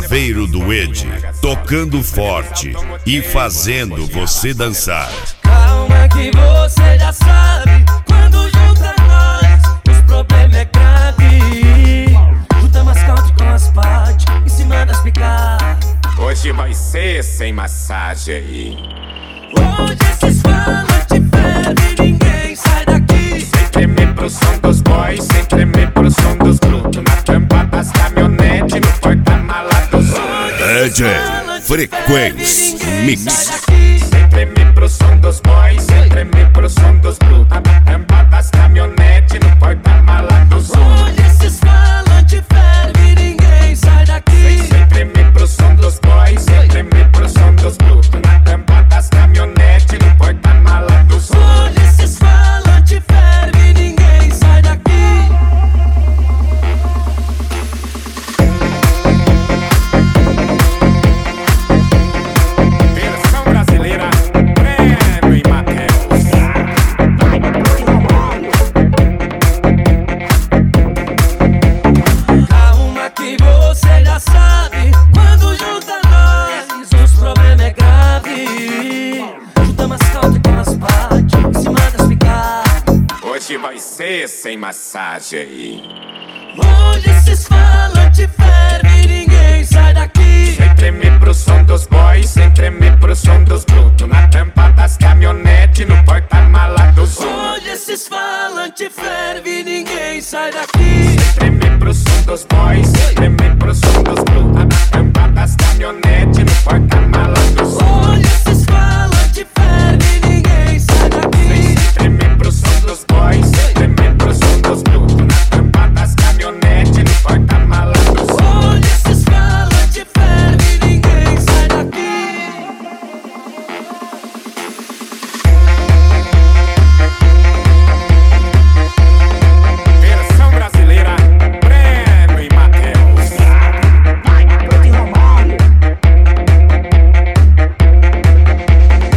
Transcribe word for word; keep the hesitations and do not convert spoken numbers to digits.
Farofeiro do Ed, tocando forte e fazendo você dançar. Calma que você já sabe, quando junta nós, os problemas é grave. Junta mascate com as partes, em cima das picas. Hoje vai ser sem massagem. Hoje esses falas te fervem, ninguém sai daqui. Sem tremer pro som dos boys, sem tremer pro som dos brutos. Na tampa das caminhonetes, no porta-mala dos outros. D J Frequenz Mix. Sem tremer pro som dos boys, sem tremer pro som dos brutos. Na tampa das caminhonetes, no porta-mala dos outros. Hoje esses falam te fervem, ninguém sai daqui. Sem tremer pro som dos boys, sem tremer pro som dos brutos. Na tampa das caminhonetes, no porta-mala dos outros. Hoje esses falam te fervem, ninguém sai daqui. Versão brasileira, Breno e Matheus. Calma que você já sabe, quando junta nós, os problemas é grave. Junta mascate com as partes, em cima das picas. Hoje vai ser sem massagem. Hoje esses falam te fervem, ninguém sai daqui. Sem tremer pro som dos boys, sem tremer pro som dos brutos. Na tampa das caminhonetes, no porta-mala dos outros. Hoje esses falam te fervem, ninguém sai daqui. Sem tremer pro som dos boys, sem tremer pro som dos brutos. Na tampa das caminhonetes, no porta-mala